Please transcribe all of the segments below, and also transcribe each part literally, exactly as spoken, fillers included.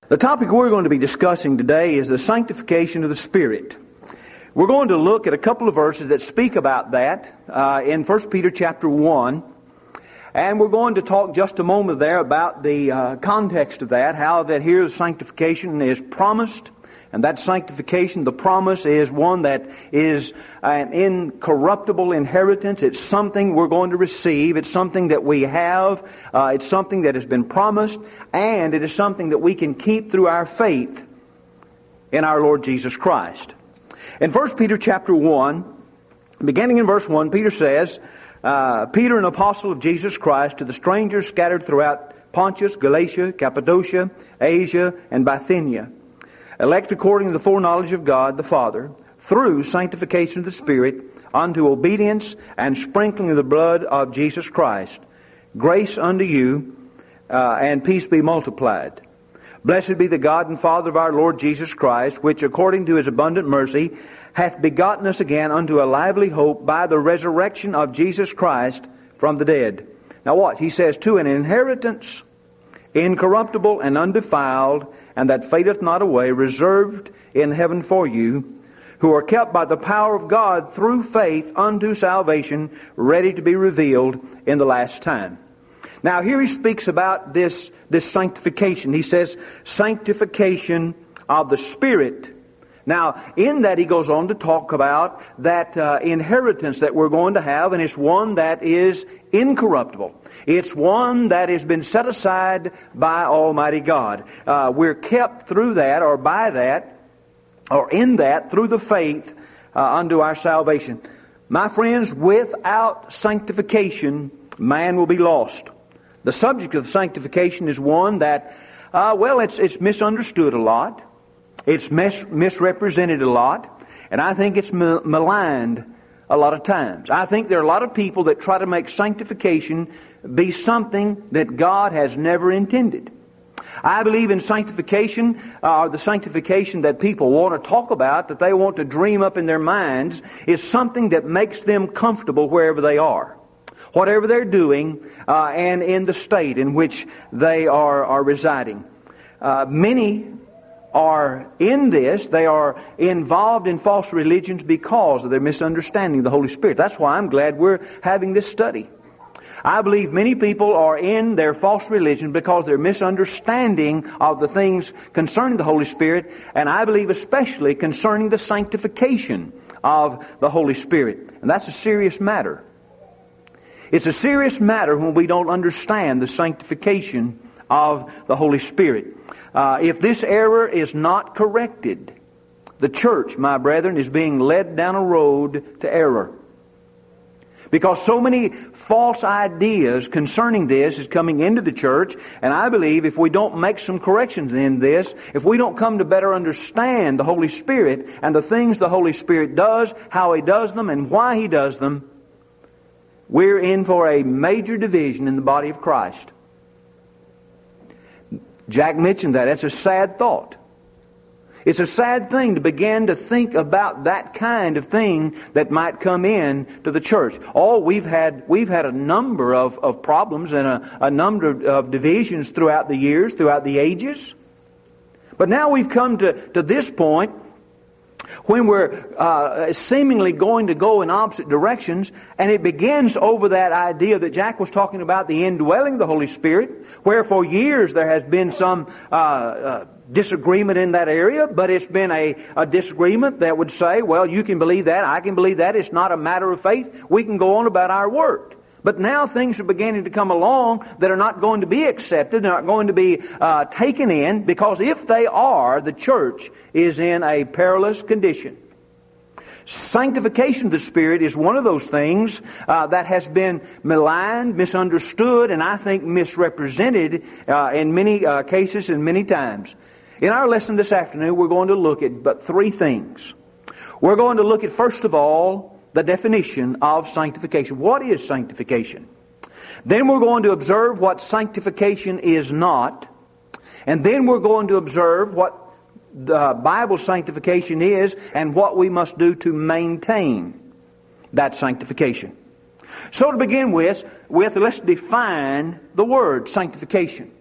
The topic we're going to be discussing today is the sanctification of the Spirit. We're going to look at a couple of verses that speak about that uh, in First Peter chapter one. And we're going to talk just a moment there about the uh, context of that, how that here sanctification is promised. And that sanctification, the promise, is one that is an incorruptible inheritance. It's something we're going to receive. It's something that we have. Uh, it's something that has been promised. And it is something that we can keep through our faith in our Lord Jesus Christ. In First Peter chapter one, beginning in verse one, Peter says, uh, Peter, an apostle of Jesus Christ, to the strangers scattered throughout Pontus, Galatia, Cappadocia, Asia, and Bithynia, elect according to the foreknowledge of God the Father, through sanctification of the Spirit, unto obedience and sprinkling of the blood of Jesus Christ. Grace unto you, uh, and peace be multiplied. Blessed be the God and Father of our Lord Jesus Christ, which according to His abundant mercy hath begotten us again unto a lively hope by the resurrection of Jesus Christ from the dead. Now what? He says, to an inheritance incorruptible and undefiled, and that fadeth not away, reserved in heaven for you, who are kept by the power of God through faith unto salvation, ready to be revealed in the last time. Now here he speaks about this, this sanctification. He says, sanctification of the Spirit. Now, in that he goes on to talk about that uh, inheritance that we're going to have, and it's one that is incorruptible. It's one that has been set aside by Almighty God. Uh, we're kept through that, or by that, or in that, through the faith uh, unto our salvation. My friends, without sanctification, man will be lost. The subject of sanctification is one that, uh, well, it's it's misunderstood a lot. It's mis- misrepresented a lot, and I think it's mal- maligned a lot of times. I think there are a lot of people that try to make sanctification be something that God has never intended. I believe in sanctification, uh, or the sanctification that people want to talk about, that they want to dream up in their minds, is something that makes them comfortable wherever they are, whatever they're doing, uh, and in the state in which they are, are residing. Uh, many are in this, they are involved in false religions because of their misunderstanding of the Holy Spirit. That's why I'm glad we're having this study. I believe many people are in their false religion because they're misunderstanding of the things concerning the Holy Spirit, and I believe especially concerning the sanctification of the Holy Spirit. And that's a serious matter. It's a serious matter when we don't understand the sanctification of the Holy Spirit. Uh, if this error is not corrected, the church, my brethren, is being led down a road to error. Because so many false ideas concerning this is coming into the church, and I believe if we don't make some corrections in this, if we don't come to better understand the Holy Spirit and the things the Holy Spirit does, how He does them, and why He does them, we're in for a major division in the body of Christ. Jack mentioned that. That's a sad thought. It's a sad thing to begin to think about that kind of thing that might come in to the church. Oh, we've had we've had a number of, of problems and a, a number of divisions throughout the years, throughout the ages. But now we've come to, to this point when we're uh, seemingly going to go in opposite directions, and it begins over that idea that Jack was talking about, the indwelling of the Holy Spirit, where for years there has been some uh, uh, disagreement in that area, but it's been a, a disagreement that would say, well, you can believe that, I can believe that, it's not a matter of faith, we can go on about our work. But now things are beginning to come along that are not going to be accepted, not going to be uh, taken in, because if they are, the church is in a perilous condition. Sanctification of the Spirit is one of those things uh, that has been maligned, misunderstood, and I think misrepresented uh, in many uh, cases and many times. In our lesson this afternoon, we're going to look at but three things. We're going to look at, first of all, the definition of sanctification. What is sanctification? Then we're going to observe what sanctification is not. And then we're going to observe what the Bible sanctification is and what we must do to maintain that sanctification. So to begin with, with let's define the word sanctification.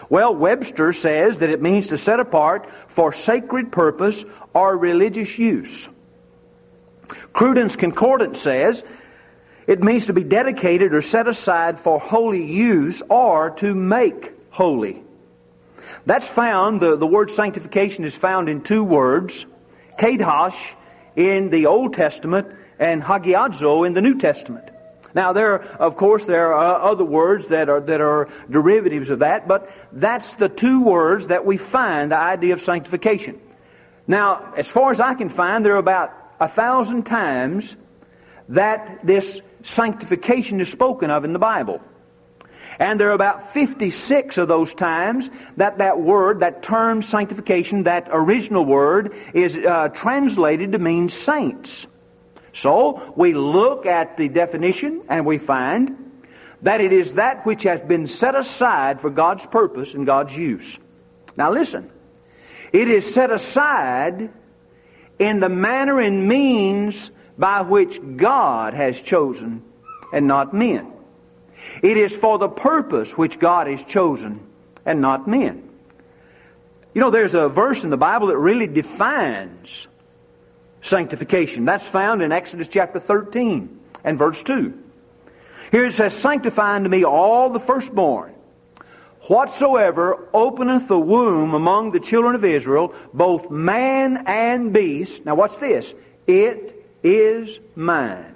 Well, Webster says that it means to set apart for sacred purpose or religious use. Cruden's Concordance says it means to be dedicated or set aside for holy use or to make holy. That's found, the, the word sanctification is found in two words, kadosh in the Old Testament and hagiadzo in the New Testament. Now, there, of course, there are other words that are that are derivatives of that, but that's the two words that we find the idea of sanctification. Now, as far as I can find, there are about a thousand times that this sanctification is spoken of in the Bible. And there are about fifty-six of those times that that word, that term sanctification, that original word, is uh, translated to mean saints. So, we look at the definition and we find that it is that which has been set aside for God's purpose and God's use. Now listen, it is set aside in the manner and means by which God has chosen and not men. It is for the purpose which God has chosen and not men. You know, there's a verse in the Bible that really defines sanctification. That's found in Exodus chapter thirteen and verse two. Here it says, "Sanctify unto me all the firstborn, whatsoever openeth the womb among the children of Israel, both man and beast." Now watch this. "It is mine."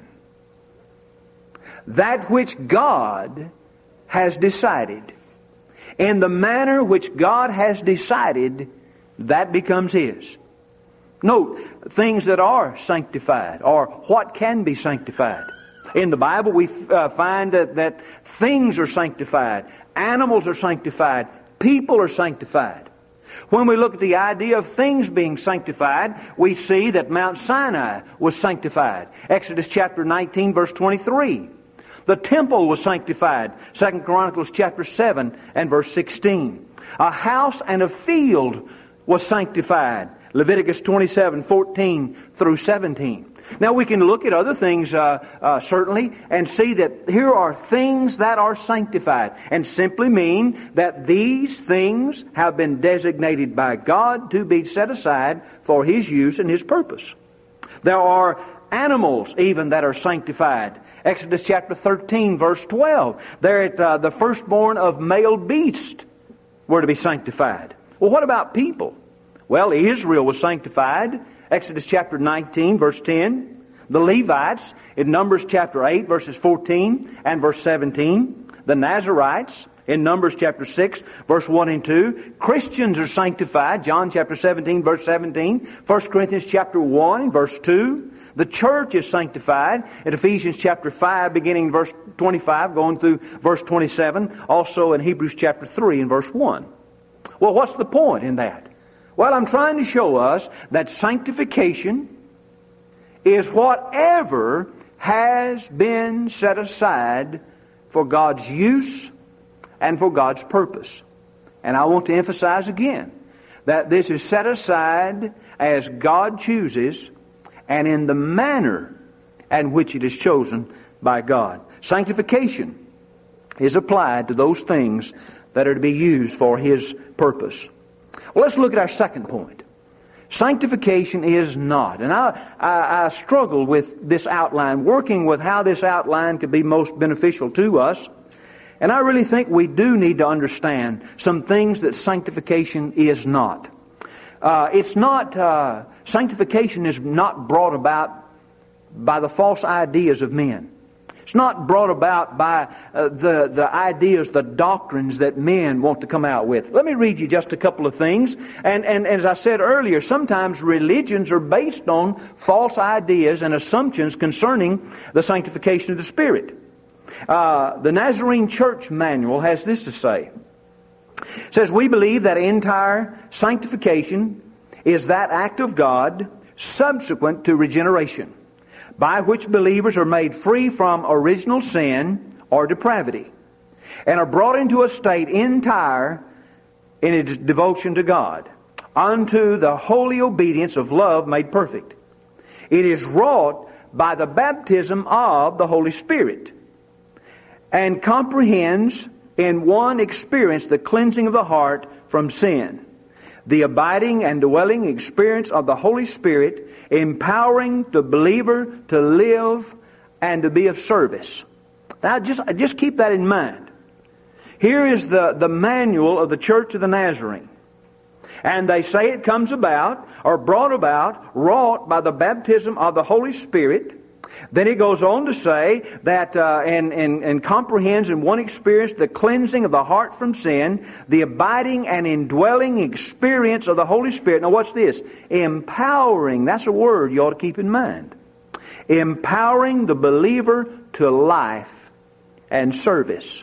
That which God has decided, in the manner which God has decided, that becomes His. Note, things that are sanctified, or what can be sanctified. In the Bible we uh, find that, that things are sanctified, animals are sanctified, people are sanctified. When we look at the idea of things being sanctified, we see that Mount Sinai was sanctified. Exodus chapter nineteen, verse twenty-three. The temple was sanctified. Second Chronicles chapter seven and verse sixteen. A house and a field was sanctified. Leviticus twenty-seven, fourteen through seventeen. Now we can look at other things uh, uh, certainly and see that here are things that are sanctified, and simply mean that these things have been designated by God to be set aside for His use and His purpose. There are animals even that are sanctified. Exodus chapter thirteen verse twelve. There at uh, the firstborn of male beast were to be sanctified. Well, what about people? Well, Israel was sanctified. Exodus chapter nineteen, verse ten. The Levites in Numbers chapter eight, verses fourteen and verse seventeen. The Nazarites in Numbers chapter six, verse one and two. Christians are sanctified. John chapter seventeen, verse seventeen. First Corinthians chapter one, verse two. The church is sanctified in Ephesians chapter five, beginning in verse twenty-five, going through verse twenty-seven. Also in Hebrews chapter three and verse one. Well, what's the point in that? Well, I'm trying to show us that sanctification is whatever has been set aside for God's use and for God's purpose. And I want to emphasize again that this is set aside as God chooses and in the manner in which it is chosen by God. Sanctification is applied to those things that are to be used for His purpose. Well, let's look at our second point. Sanctification is not. And I, I, I struggle with this outline, working with how this outline could be most beneficial to us. And I really think we do need to understand some things that sanctification is not. Uh, it's not, uh, sanctification is not brought about by the false ideas of men. It's not brought about by uh, the, the ideas, the doctrines that men want to come out with. Let me read you just a couple of things. And, and as I said earlier, sometimes religions are based on false ideas and assumptions concerning the sanctification of the Spirit. Uh, the Nazarene Church Manual has this to say. It says, "We believe that entire sanctification is that act of God subsequent to regeneration, by which believers are made free from original sin or depravity, and are brought into a state entire in its devotion to God, unto the holy obedience of love made perfect. It is wrought by the baptism of the Holy Spirit, and comprehends in one experience the cleansing of the heart from sin. The abiding and dwelling experience of the Holy Spirit, empowering the believer to live and to be of service. Now, just, just keep that in mind. Here is the, the manual of the Church of the Nazarene. And they say it comes about, or brought about, wrought by the baptism of the Holy Spirit. Then he goes on to say that uh, and, and, and comprehends in one experience the cleansing of the heart from sin, the abiding and indwelling experience of the Holy Spirit. Now watch this. Empowering, that's a word you ought to keep in mind. Empowering the believer to life and service.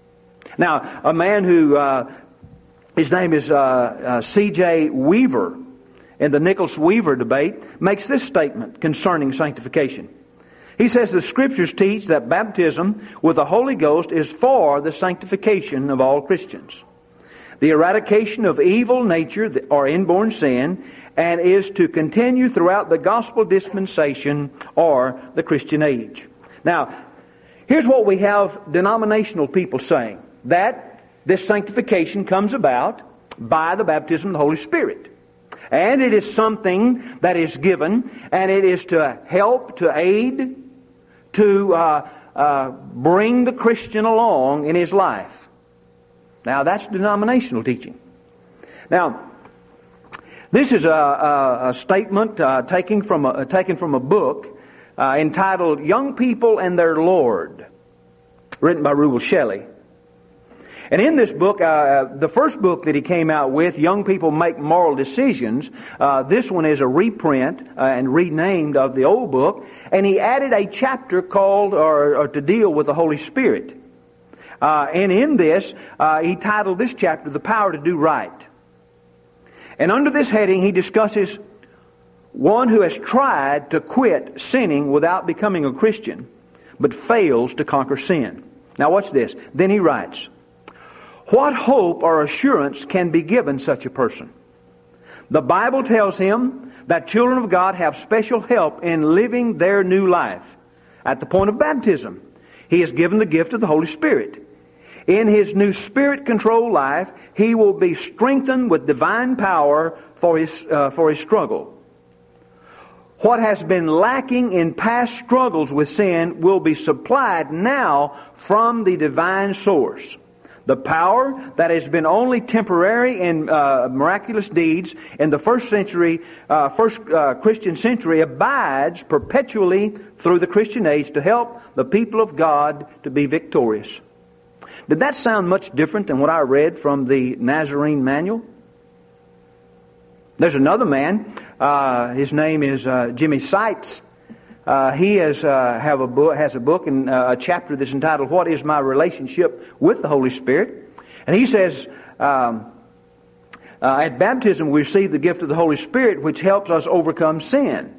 Now, a man who, uh, his name is uh, uh, C J Weaver, in the Nichols-Weaver debate, makes this statement concerning sanctification. He says the Scriptures teach that baptism with the Holy Ghost is for the sanctification of all Christians, the eradication of evil nature or inborn sin, and is to continue throughout the gospel dispensation or the Christian age. Now, here's what we have denominational people saying, that this sanctification comes about by the baptism of the Holy Spirit. And it is something that is given, and it is to help, to aid, to uh, uh, bring the Christian along in his life. Now, that's denominational teaching. Now, this is a, a, a statement uh, taken from a, taken from a book uh, entitled Young People and Their Lord, written by Reuel Shelley. And in this book, uh, the first book that he came out with, Young People Make Moral Decisions, uh, this one is a reprint uh, and renamed of the old book. And he added a chapter called, or, or to deal with the Holy Spirit. Uh, and in this, uh, he titled this chapter, The Power to Do Right. And under this heading, he discusses one who has tried to quit sinning without becoming a Christian, but fails to conquer sin. Now watch this. Then he writes, what hope or assurance can be given such a person? The Bible tells him that children of God have special help in living their new life. At the point of baptism, he is given the gift of the Holy Spirit. In his new Spirit-controlled life, he will be strengthened with divine power for his, uh, for his struggle. What has been lacking in past struggles with sin will be supplied now from the divine source. The power that has been only temporary in uh, miraculous deeds in the first century, uh, first uh, Christian century, abides perpetually through the Christian age to help the people of God to be victorious. Did that sound much different than what I read from the Nazarene manual? There's another man. Uh, his name is uh, Jimmy Seitz. Uh, he has uh, have a book, has a book and uh, a chapter that's entitled "What is My Relationship with the Holy Spirit?" And he says, um, uh, at baptism we receive the gift of the Holy Spirit, which helps us overcome sin.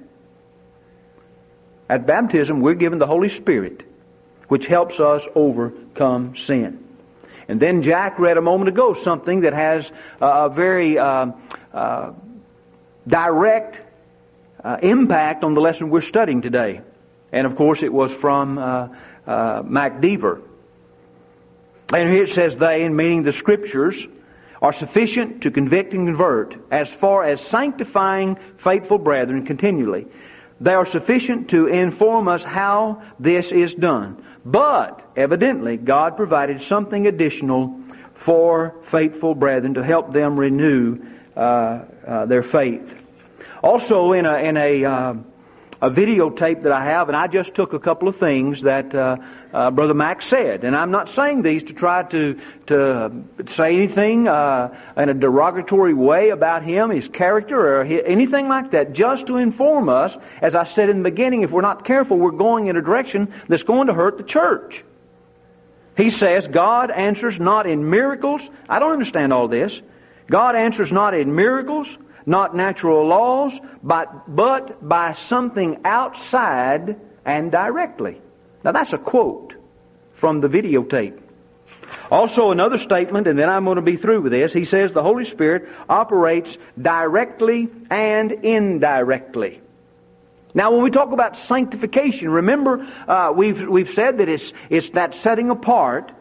At baptism we're given the Holy Spirit, which helps us overcome sin. And then Jack read a moment ago something that has uh, a very uh, uh, direct Uh, impact on the lesson we're studying today. And of course it was from uh, uh, Mac Deaver. And here it says, they, in meaning the Scriptures, are sufficient to convict and convert as far as sanctifying faithful brethren continually. They are sufficient to inform us how this is done. But evidently God provided something additional for faithful brethren to help them renew uh, uh, their faith. Also, in a in a uh, a videotape that I have, and I just took a couple of things that uh, uh, Brother Mac said, and I'm not saying these to try to to say anything uh, in a derogatory way about him, his character, or his, anything like that. Just to inform us, as I said in the beginning, if we're not careful, we're going in a direction that's going to hurt the church. He says God answers not in miracles. I don't understand all this. God answers not in miracles, not natural laws, but, but by something outside and directly. Now that's a quote from the videotape. Also another statement, and then I'm going to be through with this. He says the Holy Spirit operates directly and indirectly. Now when we talk about sanctification, remember uh, we've we've said that it's it's that setting apart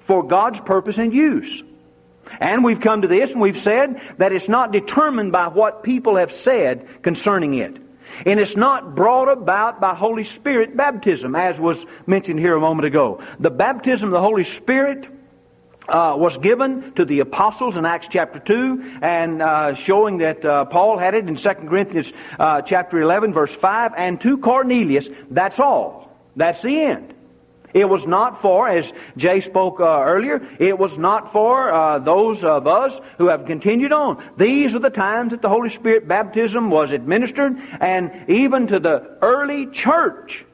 for God's purpose and use. And we've come to this and we've said that it's not determined by what people have said concerning it. And it's not brought about by Holy Spirit baptism, as was mentioned here a moment ago. The baptism of the Holy Spirit uh, was given to the apostles in Acts chapter two, and uh, showing that uh, Paul had it in Second Corinthians uh, chapter eleven, verse five, and to Cornelius. That's all. That's the end. It was not for, as Jay spoke uh, earlier, it was not for uh, those of us who have continued on. These are the times that the Holy Spirit baptism was administered, and even to the early church,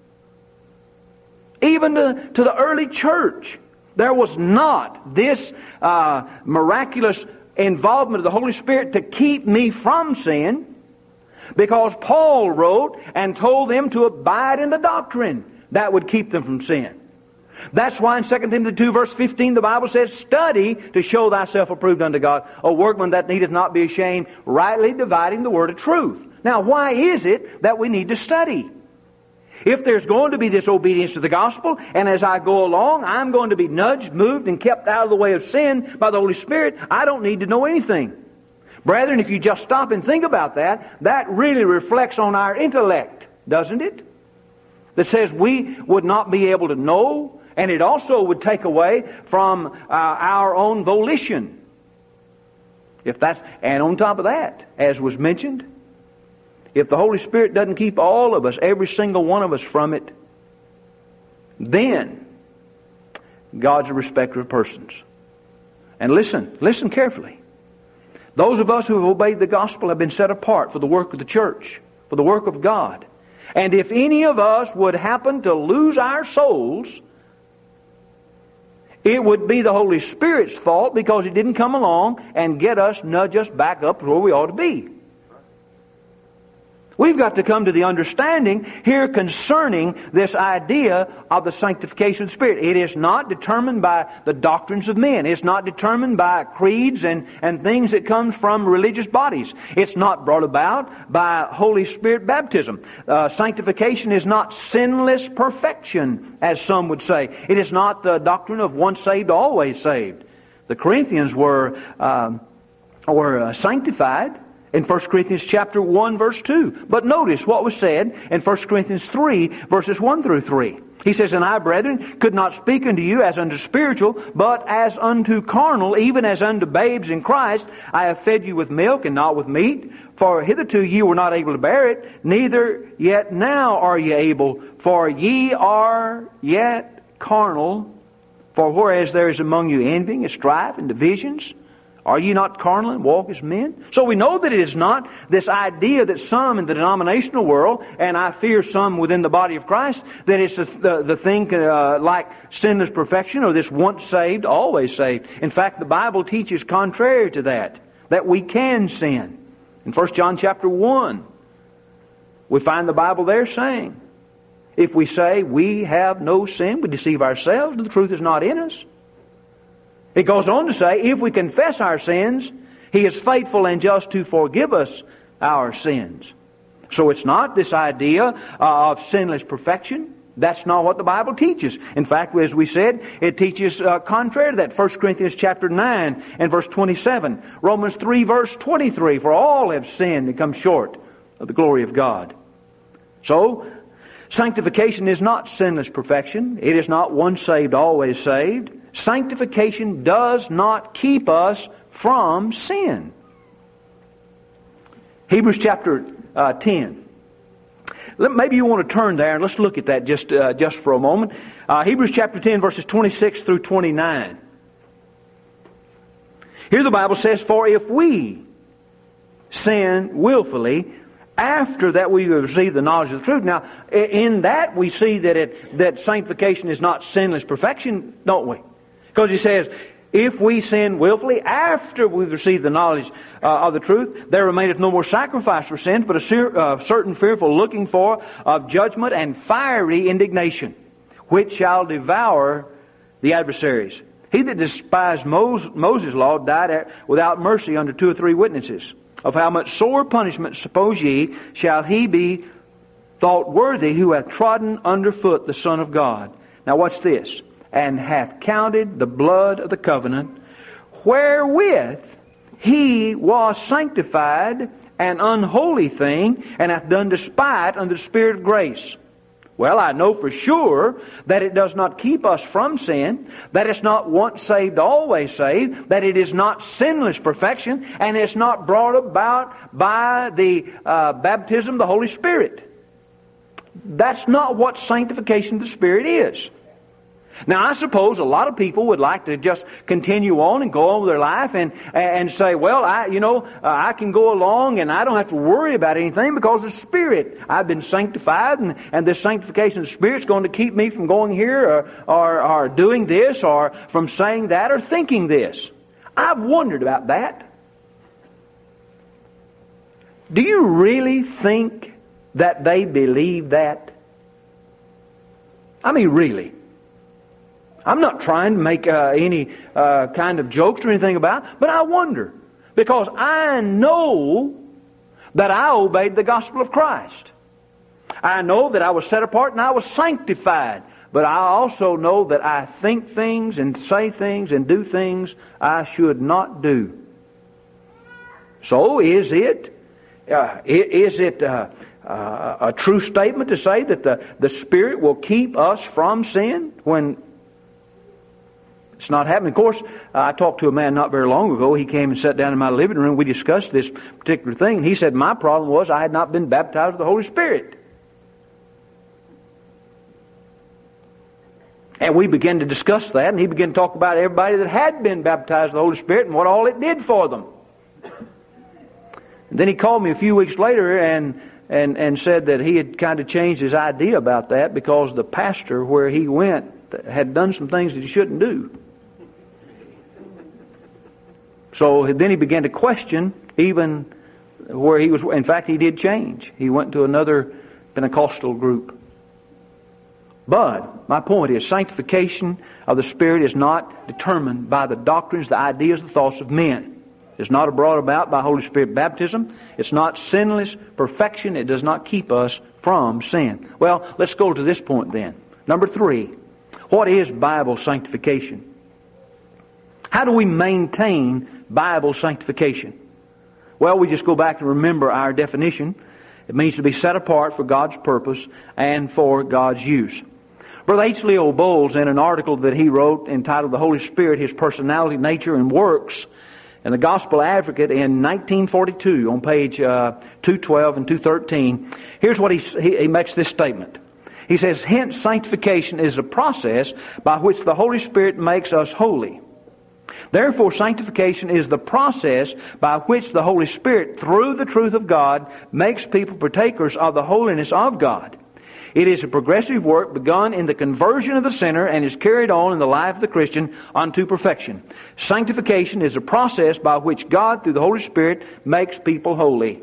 even to, to the early church, there was not this uh, miraculous involvement of the Holy Spirit to keep me from sin, because Paul wrote and told them to abide in the doctrine that would keep them from sin. That's why in Second Timothy two verse fifteen the Bible says, "Study to show thyself approved unto God, a workman that needeth not be ashamed, rightly dividing the word of truth." Now, why is it that we need to study? If there's going to be this obedience to the gospel, and as I go along, I'm going to be nudged, moved, and kept out of the way of sin by the Holy Spirit, I don't need to know anything. Brethren, if you just stop and think about that, that really reflects on our intellect, doesn't it? That says we would not be able to know, and it also would take away from uh, our own volition. If that's, and on top of that, as was mentioned, if the Holy Spirit doesn't keep all of us, every single one of us, from it, then God's a respecter of persons. And listen, listen carefully. Those of us who have obeyed the gospel have been set apart for the work of the church, for the work of God. And if any of us would happen to lose our souls, it would be the Holy Spirit's fault, because He didn't come along and get us, nudge us back up to where we ought to be. We've got to come to the understanding here concerning this idea of the sanctification of the Spirit. It is not determined by the doctrines of men. It's not determined by creeds and, and things that comes from religious bodies. It's not brought about by Holy Spirit baptism. Uh, sanctification is not sinless perfection, as some would say. It is not the doctrine of once saved, always saved. The Corinthians were, um, were uh, sanctified in First Corinthians chapter one verse two. But notice what was said in First Corinthians three verses one through three. He says, "And I, brethren, could not speak unto you as unto spiritual, but as unto carnal, even as unto babes in Christ. I have fed you with milk and not with meat. For hitherto ye were not able to bear it, neither yet now are ye able. For ye are yet carnal. For whereas there is among you envying and strife and divisions, are ye not carnal and walk as men?" So we know that it is not this idea that some in the denominational world, and I fear some within the body of Christ, that it's the, the, the thing uh, like sinless perfection, or this once saved, always saved. In fact, the Bible teaches contrary to that, that we can sin. In First John chapter one, we find the Bible there saying, if we say we have no sin, we deceive ourselves, and the truth is not in us. It goes on to say, if we confess our sins, He is faithful and just to forgive us our sins. So it's not this idea uh, of sinless perfection. That's not what the Bible teaches. In fact, as we said, it teaches uh, contrary to that. First Corinthians chapter nine and verse twenty-seven. Romans three verse twenty-three. For all have sinned and come short of the glory of God. So, sanctification is not sinless perfection. It is not once saved, always saved. Sanctification does not keep us from sin. Hebrews chapter uh, ten. Maybe you want to turn there and let's look at that just uh, just for a moment. Uh, Hebrews chapter ten, verses twenty-six through twenty-nine. Here the Bible says, "For if we sin willfully, after that we receive the knowledge of the truth." Now, in that we see that it that sanctification is not sinless perfection, don't we? Because he says, if we sin willfully, after we've received the knowledge uh, of the truth, there remaineth no more sacrifice for sins, but a cer- uh, certain fearful looking for of judgment and fiery indignation, which shall devour the adversaries. He that despised Moses, Moses' law died at, without mercy under two or three witnesses. Of how much sore punishment, suppose ye, shall he be thought worthy who hath trodden under foot the Son of God. Now watch this. and hath counted the blood of the covenant, wherewith he was sanctified, an unholy thing, and hath done despite unto the Spirit of grace. Well, I know for sure that it does not keep us from sin, that it's not once saved, always saved, that it is not sinless perfection, and it's not brought about by the uh, baptism of the Holy Spirit. That's not what sanctification of the Spirit is. Now, I suppose a lot of people would like to just continue on and go on with their life and and say, well, I you know, uh, I can go along and I don't have to worry about anything because the Spirit, I've been sanctified, and, and this sanctification of the Spirit is going to keep me from going here or, or, or doing this or from saying that or thinking this. I've wondered about that. Do you really think that they believe that? I mean, really. I'm not trying to make uh, any uh, kind of jokes or anything about it, but I wonder. Because I know that I obeyed the gospel of Christ. I know that I was set apart and I was sanctified. But I also know that I think things and say things and do things I should not do. So is it, uh, is it uh, uh, a true statement to say that the, the Spirit will keep us from sin when it's not happening? Of course, I talked to a man not very long ago. He came and sat down in my living room. We discussed this particular thing. And he said, my problem was I had not been baptized with the Holy Spirit. And we began to discuss that. And he began to talk about everybody that had been baptized with the Holy Spirit and what all it did for them. And then he called me a few weeks later and, and, and said that he had kind of changed his idea about that because the pastor where he went had done some things that he shouldn't do. So then he began to question even where he was. In fact, he did change. He went to another Pentecostal group. But my point is, sanctification of the Spirit is not determined by the doctrines, the ideas, the thoughts of men. It's not brought about by Holy Spirit baptism. It's not sinless perfection. It does not keep us from sin. Well, let's go to this point then. Number three, what is Bible sanctification? How do we maintain Bible sanctification? Well, we just go back and remember our definition. It means to be set apart for God's purpose and for God's use. Brother H. Leo Bowles, in an article that he wrote entitled The Holy Spirit, His Personality, Nature, and Works, in the Gospel Advocate in nineteen forty-two, on page uh, two twelve and two thirteen, here's what he, he, he makes this statement. He says, hence sanctification is a process by which the Holy Spirit makes us holy. Therefore, sanctification is the process by which the Holy Spirit, through the truth of God, makes people partakers of the holiness of God. It is a progressive work begun in the conversion of the sinner and is carried on in the life of the Christian unto perfection. Sanctification is a process by which God, through the Holy Spirit, makes people holy.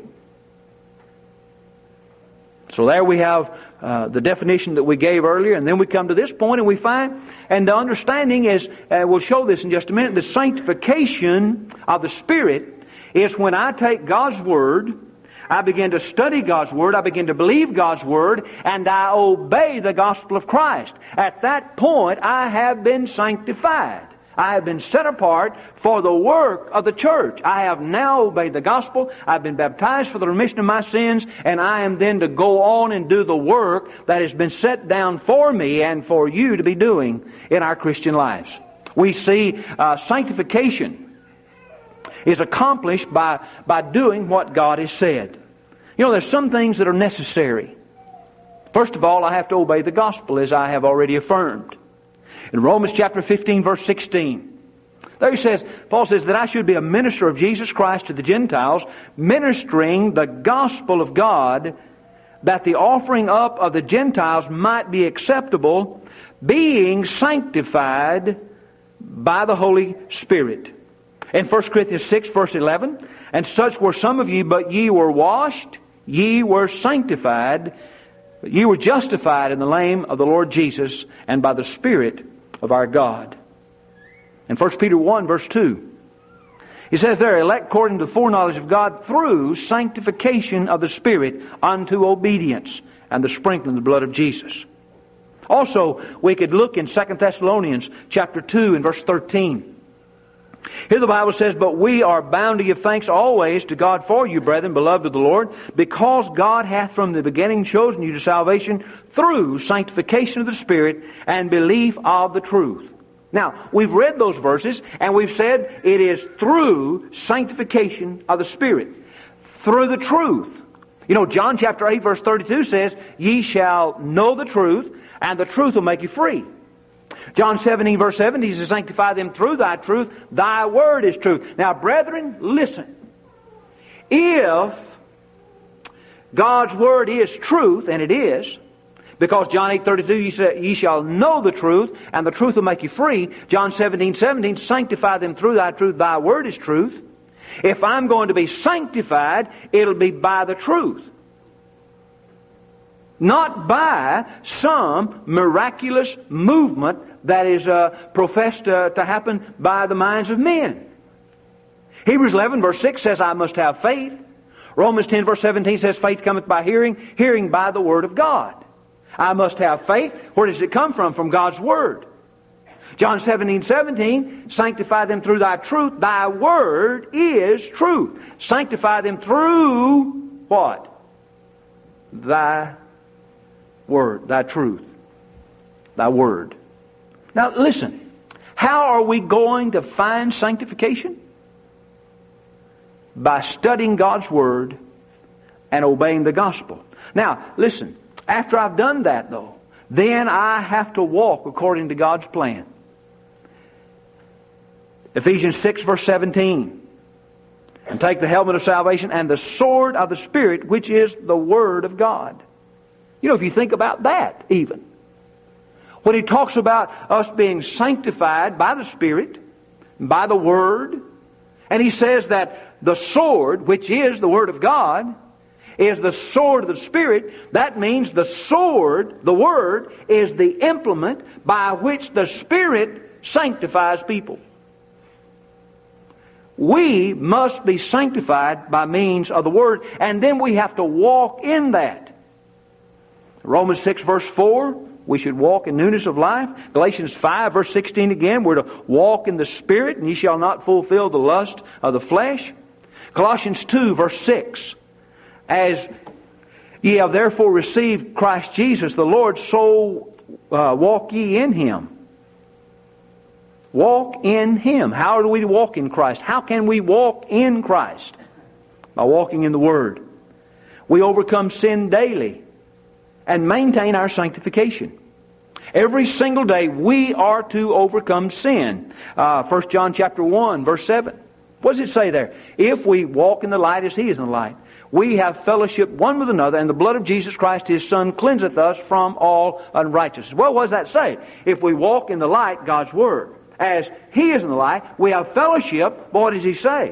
So there we have uh, the definition that we gave earlier, and then we come to this point and we find, and the understanding is, uh, we'll show this in just a minute, the sanctification of the Spirit is when I take God's Word, I begin to study God's Word, I begin to believe God's Word, and I obey the gospel of Christ. At that point, I have been sanctified. I have been set apart for the work of the church. I have now obeyed the gospel. I've been baptized for the remission of my sins, and I am then to go on and do the work that has been set down for me and for you to be doing in our Christian lives. We see uh, sanctification is accomplished by, by doing what God has said. You know, there's some things that are necessary. First of all, I have to obey the gospel, as I have already affirmed. In Romans chapter fifteen, verse sixteen, there he says, Paul says, that I should be a minister of Jesus Christ to the Gentiles, ministering the gospel of God, that the offering up of the Gentiles might be acceptable, being sanctified by the Holy Spirit. In First Corinthians six, verse eleven, and such were some of you, but ye were washed, ye were sanctified, ye were justified in the name of the Lord Jesus and by the Spirit of our God. In First Peter one, verse two, he says there, elect according to the foreknowledge of God through sanctification of the Spirit unto obedience and the sprinkling of the blood of Jesus. Also, we could look in Second Thessalonians chapter two and verse thirteen. Here the Bible says, "But we are bound to give thanks always to God for you, brethren, beloved of the Lord, because God hath from the beginning chosen you to salvation through sanctification of the Spirit and belief of the truth." Now, we've read those verses, and we've said it is through sanctification of the Spirit, through the truth. You know, John chapter eight verse thirty-two says, "Ye shall know the truth, and the truth will make you free." John seventeen verse seventeen says, "Sanctify them through thy truth, thy word is truth." Now, brethren, listen. If God's word is truth, and it is, because John eight thirty-two, ye, say, ye shall know the truth, and the truth will make you free. John seventeen seventeen, "Sanctify them through thy truth, thy word is truth." If I'm going to be sanctified, it'll be by the truth. Not by some miraculous movement that is uh, professed uh, to happen by the minds of men. Hebrews eleven verse six says, "I must have faith." Romans ten verse seventeen says, "Faith cometh by hearing, hearing by the word of God." I must have faith. Where does it come from? From God's word. John seventeen seventeen, "Sanctify them through thy truth. Thy word is truth." Sanctify them through what? Thy word, thy truth, thy word. Now listen, how are we going to find sanctification? By studying God's word and obeying the gospel. Now listen, after I've done that though, then I have to walk according to God's plan. Ephesians six verse seventeen. "And take the helmet of salvation and the sword of the Spirit, which is the word of God." You know, if you think about that even. When he talks about us being sanctified by the Spirit, by the Word, and he says that the sword, which is the Word of God, is the sword of the Spirit, that means the sword, the Word, is the implement by which the Spirit sanctifies people. We must be sanctified by means of the Word, and then we have to walk in that. Romans six verse four, we should walk in newness of life. Galatians five verse sixteen again, we're to walk in the Spirit, and ye shall not fulfill the lust of the flesh. Colossians two verse six, "As ye have therefore received Christ Jesus the Lord, so uh, walk ye in Him." Walk in Him. How do we walk in Christ? How can we walk in Christ? By walking in the Word. We overcome sin daily and maintain our sanctification. Every single day we are to overcome sin. Uh, First John chapter one verse seven. What does it say there? "If we walk in the light as He is in the light, we have fellowship one with another, and the blood of Jesus Christ His Son cleanseth us from all unrighteousness." Well, what does that say? If we walk in the light, God's Word, as He is in the light, we have fellowship. But what does He say?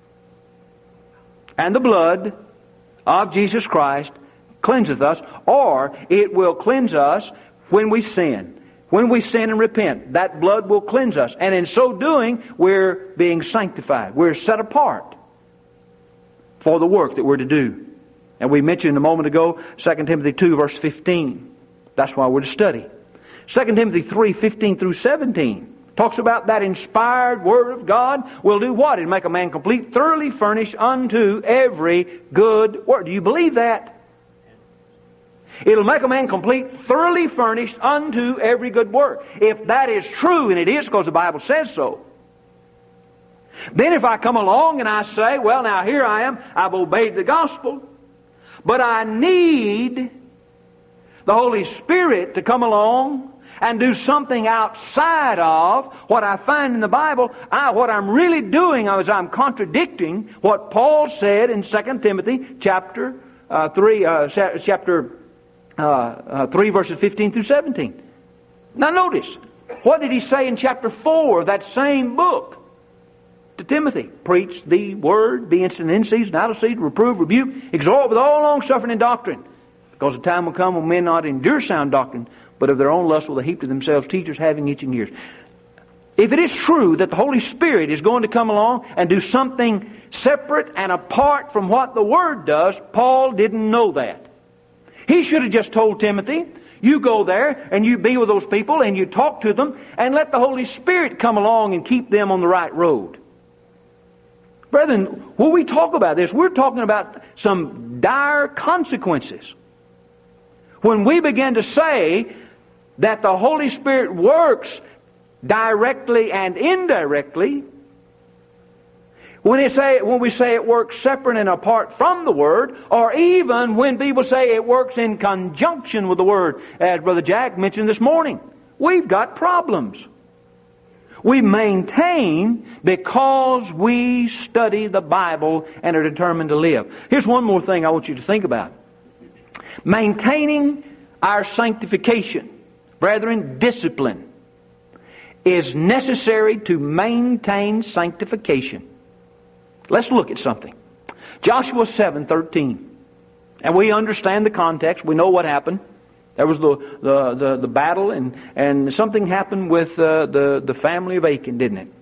"And the blood of Jesus Christ cleanseth us," or it will cleanse us when we sin. When we sin and repent, that blood will cleanse us. And in so doing, we're being sanctified. We're set apart for the work that we're to do. And we mentioned a moment ago, Second Timothy two verse fifteen. That's why we're to study. Second Timothy three fifteen through seventeen talks about that inspired Word of God will do what? It'll make a man complete, thoroughly furnished unto every good work. Do you believe that? It'll make a man complete, thoroughly furnished unto every good work. If that is true, and it is because the Bible says so, then if I come along and I say, well, now here I am, I've obeyed the gospel, but I need the Holy Spirit to come along and do something outside of what I find in the Bible, I, what I'm really doing is I'm contradicting what Paul said in Second Timothy chapter uh, three, uh, chapter uh, uh, three, verses fifteen through seventeen. Now notice, what did he say in chapter four of that same book to Timothy? Preach the word, be instant in season, out of season, reprove, rebuke, exhort with all long suffering and doctrine. Because the time will come when men not endure sound doctrine, but of their own lust will they heap to themselves teachers having itching ears. If it is true that the Holy Spirit is going to come along and do something separate and apart from what the Word does, Paul didn't know that. He should have just told Timothy, You go there and you be with those people and you talk to them and let the Holy Spirit come along and keep them on the right road. Brethren, when we talk about this, we're talking about some dire consequences. When we begin to say that the Holy Spirit works directly and indirectly, when, it say, when we say it works separate and apart from the Word, or even when people say it works in conjunction with the Word, as Brother Jack mentioned this morning, we've got problems. We maintain because we study the Bible and are determined to live. Here's one more thing I want you to think about. Maintaining our sanctification, brethren, discipline, is necessary to maintain sanctification. Let's look at something. Joshua seven thirteen. And we understand the context. We know what happened. There was the the, the, the battle, and, and something happened with uh, the, the family of Achan, didn't it?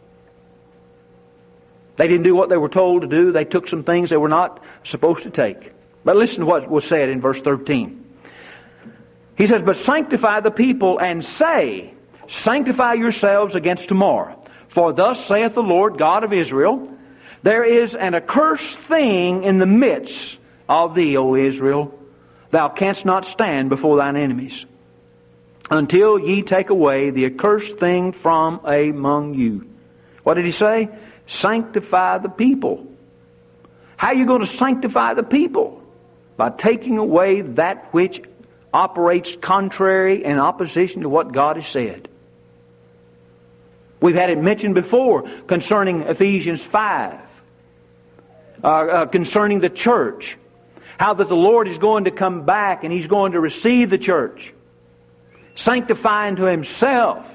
They didn't do what they were told to do. They took some things they were not supposed to take. But listen to what was said in verse thirteen. He says, "But sanctify the people and say, sanctify yourselves against tomorrow. For thus saith the Lord God of Israel, there is an accursed thing in the midst of thee, O Israel. Thou canst not stand before thine enemies, until ye take away the accursed thing from among you." What did he say? Sanctify the people. How are you going to sanctify the people? By taking away that which operates contrary and opposition to what God has said. We've had it mentioned before concerning Ephesians five. Uh, uh, concerning the church. How that the Lord is going to come back and He's going to receive the church. Sanctifying to Himself.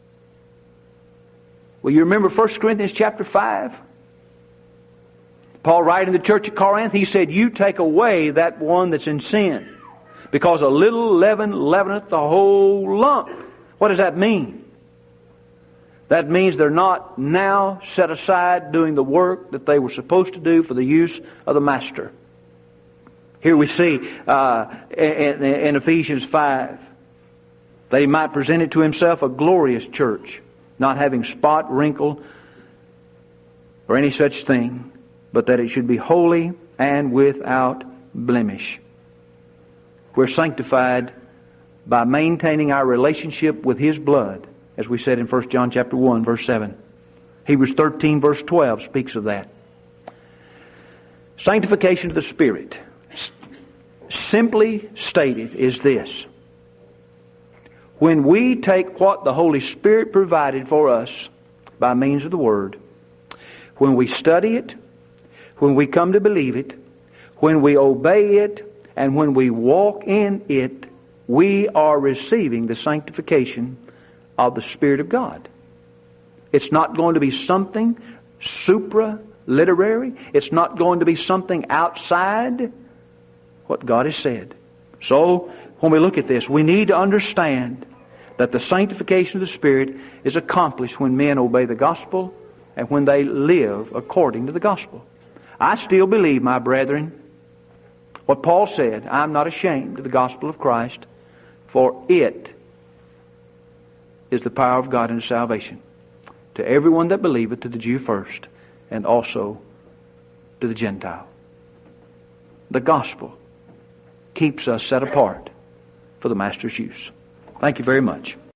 Well, you remember First Corinthians chapter five? Paul writing to the church at Corinth, he said, "You take away that one that's in sin, because a little leaven leaveneth the whole lump." What does that mean? That means they're not now set aside doing the work that they were supposed to do for the use of the Master. Here we see uh, in, in Ephesians five that He might present it to Himself a glorious church, not having spot, wrinkle, or any such thing, but that it should be holy and without blemish. We're sanctified by maintaining our relationship with His blood, as we said in First John chapter one, verse seven. Hebrews thirteen, verse twelve speaks of that. Sanctification of the Spirit, simply stated, is this. When we take what the Holy Spirit provided for us by means of the Word, when we study it, when we come to believe it, when we obey it, and when we walk in it, we are receiving the sanctification of the Spirit of God. It's not going to be something supra-literary. It's not going to be something outside what God has said. So, when we look at this, we need to understand that the sanctification of the Spirit is accomplished when men obey the gospel and when they live according to the gospel. I still believe, my brethren, what Paul said, "I'm not ashamed of the gospel of Christ, for it is the power of God unto salvation, to everyone that believeth, to the Jew first, and also to the Gentile." The gospel keeps us set apart for the Master's use. Thank you very much.